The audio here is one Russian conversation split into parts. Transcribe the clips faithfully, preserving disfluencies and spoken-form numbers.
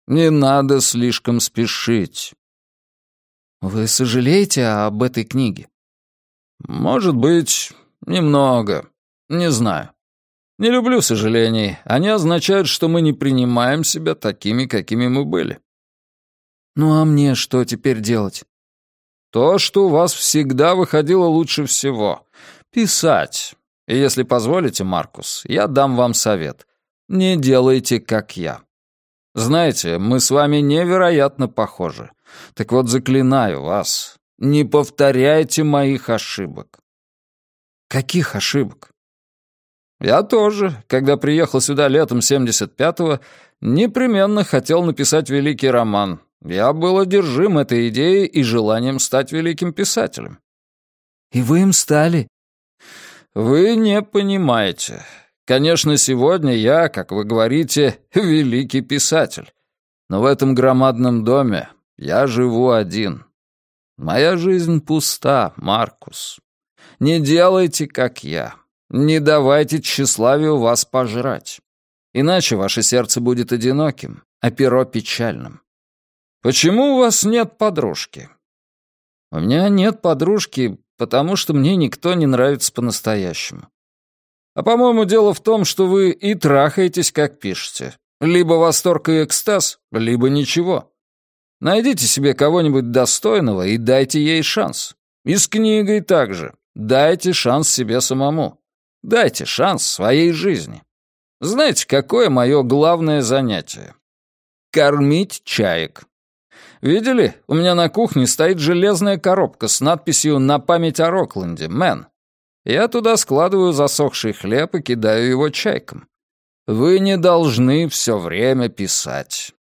Не надо слишком спешить». «Вы сожалеете об этой книге?» «Может быть, немного. Не знаю. Не люблю сожалений. Они означают, что мы не принимаем себя такими, какими мы были». «Ну а мне что теперь делать?» «То, что у вас всегда выходило лучше всего. Писать. И если позволите, Маркус, я дам вам совет. Не делайте, как я. Знаете, мы с вами невероятно похожи. Так вот, заклинаю вас, не повторяйте моих ошибок». «Каких ошибок?» «Я тоже, когда приехал сюда летом семьдесят пятого, непременно хотел написать великий роман. Я был одержим этой идеей и желанием стать великим писателем». «И вы им стали?» «Вы не понимаете. Конечно, сегодня я, как вы говорите, великий писатель. Но в этом громадном доме я живу один. Моя жизнь пуста, Маркус. Не делайте, как я. Не давайте тщеславию вас пожрать. Иначе ваше сердце будет одиноким, а перо печальным. Почему у вас нет подружки?» «У меня нет подружки, потому что мне никто не нравится по-настоящему. А, по-моему, дело в том, что вы и трахаетесь, как пишете. Либо восторг и экстаз, либо ничего. Найдите себе кого-нибудь достойного и дайте ей шанс. И с книгой также. Дайте шанс себе самому. Дайте шанс своей жизни. Знаете, какое мое главное занятие? Кормить чаек. Видели? У меня на кухне стоит железная коробка с надписью «На память о Рокленде, Мэн». Я туда складываю засохший хлеб и кидаю его чайкам. Вы не должны все время писать».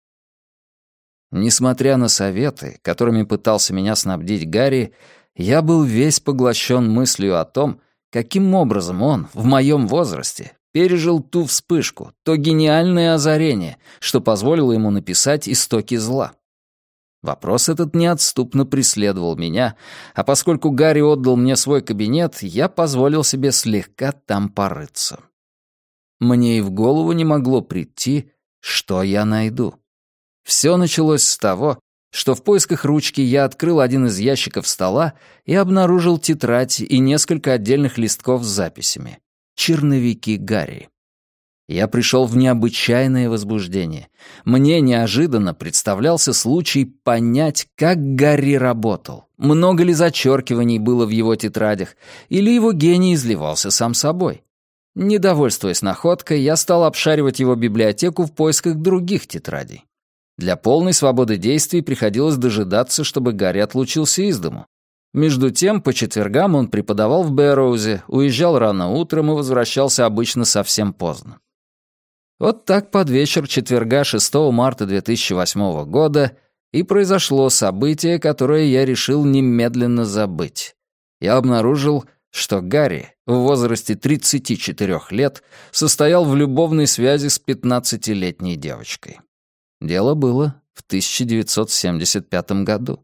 Несмотря на советы, которыми пытался меня снабдить Гарри, я был весь поглощен мыслью о том, каким образом он, в моем возрасте, пережил ту вспышку, то гениальное озарение, что позволило ему написать «Истоки зла». Вопрос этот неотступно преследовал меня, а поскольку Гарри отдал мне свой кабинет, я позволил себе слегка там порыться. Мне и в голову не могло прийти, что я найду. Все началось с того, что в поисках ручки я открыл один из ящиков стола и обнаружил тетрадь и несколько отдельных листков с записями. Черновики Гарри. Я пришел в необычайное возбуждение. Мне неожиданно представлялся случай понять, как Гарри работал, много ли зачеркиваний было в его тетрадях, или его гений изливался сам собой. Не довольствуясь находкой, я стал обшаривать его библиотеку в поисках других тетрадей. Для полной свободы действий приходилось дожидаться, чтобы Гарри отлучился из дому. Между тем, по четвергам он преподавал в Бэрроузе, уезжал рано утром и возвращался обычно совсем поздно. Вот так под вечер четверга шестого марта две тысячи восьмого года и произошло событие, которое я решил немедленно забыть. Я обнаружил, что Гарри в возрасте тридцати четырёх лет состоял в любовной связи с пятнадцатилетней девочкой. Дело было в тысяча девятьсот семьдесят пятом году.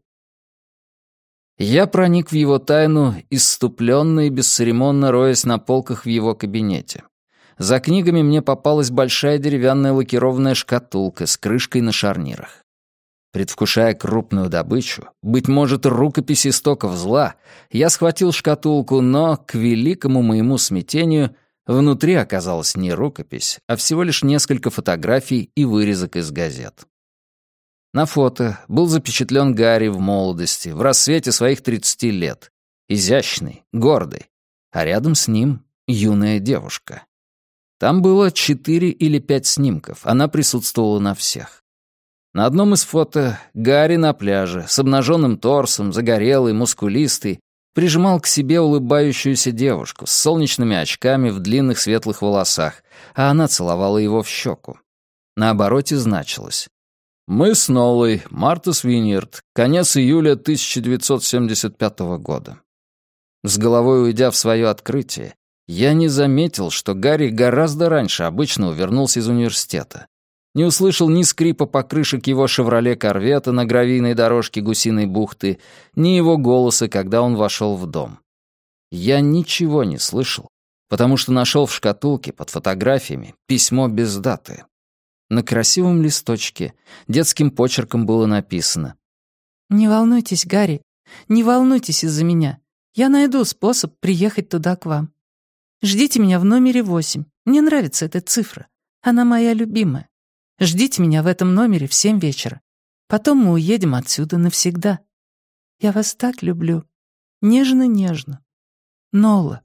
Я проник в его тайну, исступленно и бесцеремонно роясь на полках в его кабинете. За книгами мне попалась большая деревянная лакированная шкатулка с крышкой на шарнирах. Предвкушая крупную добычу, быть может, рукопись истоков зла, я схватил шкатулку, но, к великому моему смятению, внутри оказалась не рукопись, а всего лишь несколько фотографий и вырезок из газет. На фото был запечатлен Гарри в молодости, в рассвете своих тридцати лет, изящный, гордый, а рядом с ним юная девушка. Там было четыре или пять снимков, она присутствовала на всех. На одном из фото Гарри на пляже, с обнаженным торсом, загорелый, мускулистый, прижимал к себе улыбающуюся девушку с солнечными очками в длинных светлых волосах, а она целовала его в щеку. На обороте значилось: «Мы с Нолой, Мартас Виньярд, конец июля тысяча девятьсот семьдесят пятого года». С головой уйдя в свое открытие, я не заметил, что Гарри гораздо раньше обычного вернулся из университета. Не услышал ни скрипа покрышек его «Шевроле Корвета» на гравийной дорожке Гусиной бухты, ни его голоса, когда он вошел в дом. Я ничего не слышал, потому что нашел в шкатулке под фотографиями письмо без даты. На красивом листочке детским почерком было написано: «Не волнуйтесь, Гарри, не волнуйтесь из-за меня. Я найду способ приехать туда к вам. Ждите меня в номере восемь. Мне нравится эта цифра. Она моя любимая. Ждите меня в этом номере в семь вечера. Потом мы уедем отсюда навсегда. Я вас так люблю. Нежно-нежно. Нола».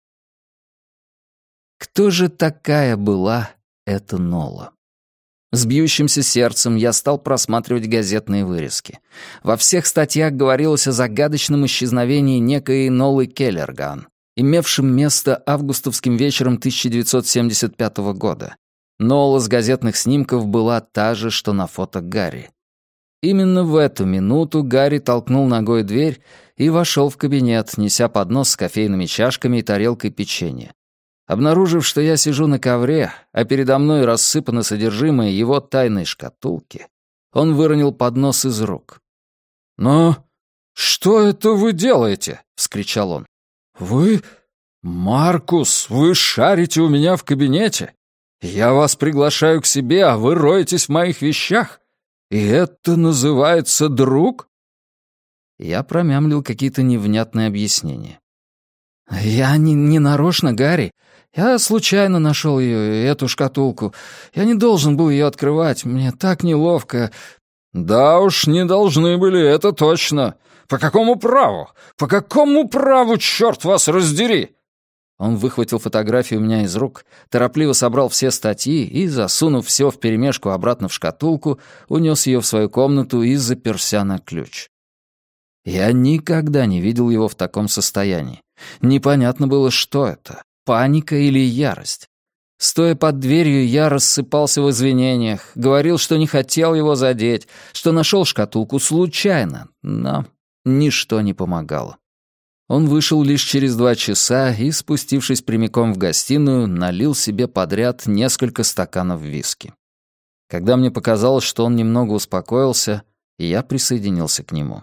Кто же такая была эта Нола? С бьющимся сердцем я стал просматривать газетные вырезки. Во всех статьях говорилось о загадочном исчезновении некой Нолы Келлерган, имевшем место августовским вечером тысяча девятьсот семьдесят пятого года. Нола с газетных снимков была та же, что на фото Гарри. Именно в эту минуту Гарри толкнул ногой дверь и вошел в кабинет, неся поднос с кофейными чашками и тарелкой печенья. Обнаружив, что я сижу на ковре, а передо мной рассыпано содержимое его тайной шкатулки, он выронил поднос из рук. «Но что это вы делаете?» — вскричал он. «Вы... Маркус, вы шарите у меня в кабинете? Я вас приглашаю к себе, а вы роетесь в моих вещах? И это называется друг?» Я промямлил какие-то невнятные объяснения. «Я не, не нарочно, Гарри. Я случайно нашел ее, эту шкатулку. Я не должен был ее открывать. Мне так неловко». «Да уж, не должны были, это точно. По какому праву? По какому праву, черт вас раздери?» Он выхватил фотографию у меня из рук, торопливо собрал все статьи и, засунув все вперемешку обратно в шкатулку, унес ее в свою комнату и заперся на ключ. Я никогда не видел его в таком состоянии. Непонятно было, что это — паника или ярость. Стоя под дверью, я рассыпался в извинениях, говорил, что не хотел его задеть, что нашел шкатулку случайно, но ничто не помогало. Он вышел лишь через два часа и, спустившись прямиком в гостиную, налил себе подряд несколько стаканов виски. Когда мне показалось, что он немного успокоился, я присоединился к нему.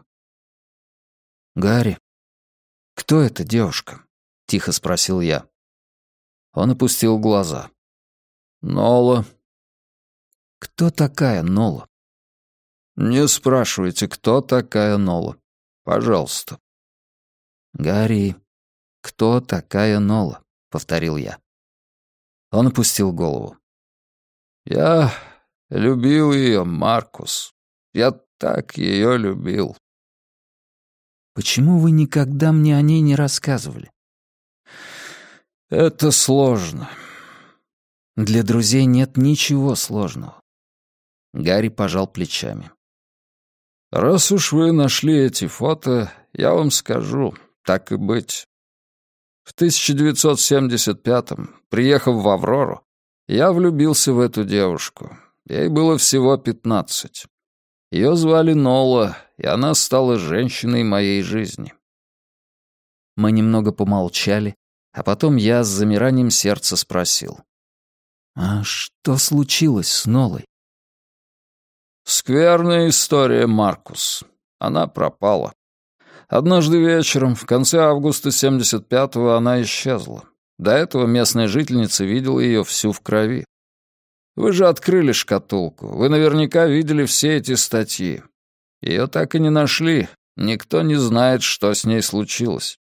«Гарри, кто эта девушка?» — тихо спросил я. Он опустил глаза. «Нола». «Кто такая Нола?» «Не спрашивайте, кто такая Нола. Пожалуйста». «Гарри, кто такая Нола?» — повторил я. Он опустил голову. «Я любил ее, Маркус. Я так ее любил». «Почему вы никогда мне о ней не рассказывали?» «Это сложно». «Для друзей нет ничего сложного». Гарри пожал плечами. «Раз уж вы нашли эти фото, я вам скажу, так и быть. В тысяча девятьсот семьдесят пятом, приехав в Аврору, я влюбился в эту девушку. Ей было всего пятнадцать. Ее звали Нола, и она стала женщиной моей жизни». Мы немного помолчали, а потом я с замиранием сердца спросил. «А что случилось с Нолой?» «Скверная история, Маркус. Она пропала. Однажды вечером, в конце августа семьдесят пятого, она исчезла. До этого местная жительница видела ее всю в крови. Вы же открыли шкатулку. Вы наверняка видели все эти статьи. Ее так и не нашли. Никто не знает, что с ней случилось».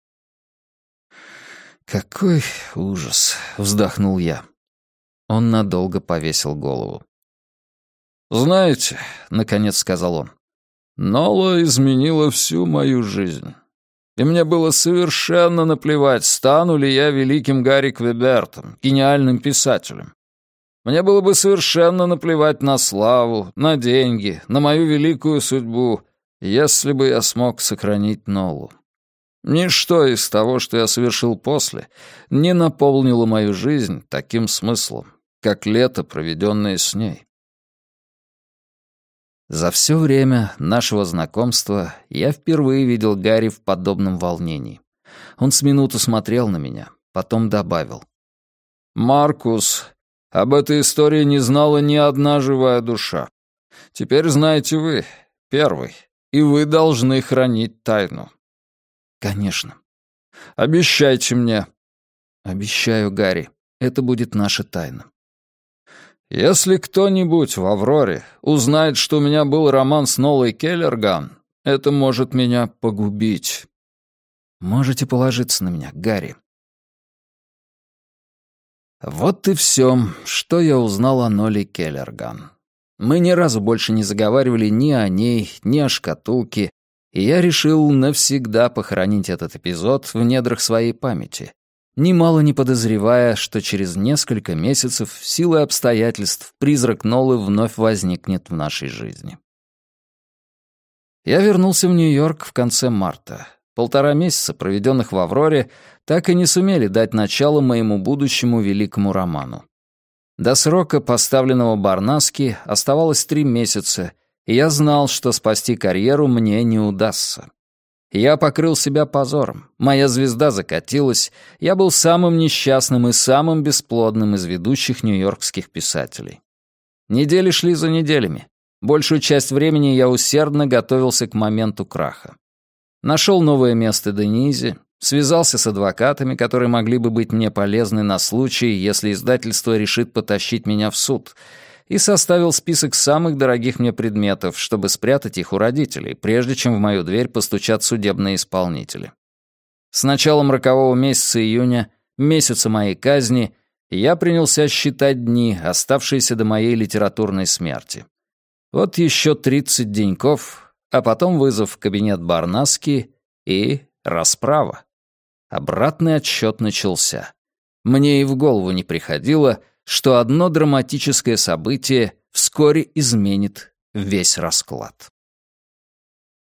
«Какой ужас!» — вздохнул я. Он надолго повесил голову. «Знаете, — наконец сказал он, — Нола изменила всю мою жизнь. И мне было совершенно наплевать, стану ли я великим Гарри Квебертом, гениальным писателем. Мне было бы совершенно наплевать на славу, на деньги, на мою великую судьбу, если бы я смог сохранить Нолу. Ничто из того, что я совершил после, не наполнило мою жизнь таким смыслом, как лето, проведенное с ней». За все время нашего знакомства я впервые видел Гарри в подобном волнении. Он с минуту смотрел на меня, потом добавил. «Маркус, об этой истории не знала ни одна живая душа. Теперь знаете вы, первый, и вы должны хранить тайну». «Конечно». «Обещайте мне». «Обещаю, Гарри, это будет наша тайна». Если кто-нибудь в «Авроре» узнает, что у меня был роман с Нолой Келлерган, это может меня погубить. Можете положиться на меня, Гарри. Вот и все, что я узнал о Ноле Келлерган. Мы ни разу больше не заговаривали ни о ней, ни о шкатулке, и я решил навсегда похоронить этот эпизод в недрах своей памяти, немало не подозревая, что через несколько месяцев, силой обстоятельств, призрак Нолы вновь возникнет в нашей жизни. Я вернулся в Нью-Йорк в конце марта. Полтора месяца, проведенных в «Авроре», так и не сумели дать начало моему будущему великому роману. До срока, поставленного Барнаски, оставалось три месяца, и я знал, что спасти карьеру мне не удастся. Я покрыл себя позором, моя звезда закатилась, я был самым несчастным и самым бесплодным из ведущих нью-йоркских писателей. Недели шли за неделями. Большую часть времени я усердно готовился к моменту краха. Нашел новое место Денизе, связался с адвокатами, которые могли бы быть мне полезны на случай, если издательство решит потащить меня в суд, и составил список самых дорогих мне предметов, чтобы спрятать их у родителей, прежде чем в мою дверь постучат судебные исполнители. С началом рокового месяца июня, месяца моей казни, я принялся считать дни, оставшиеся до моей литературной смерти. Вот еще тридцать деньков, а потом вызов в кабинет Барнаски и расправа. Обратный отсчет начался. Мне и в голову не приходило, что одно драматическое событие вскоре изменит весь расклад.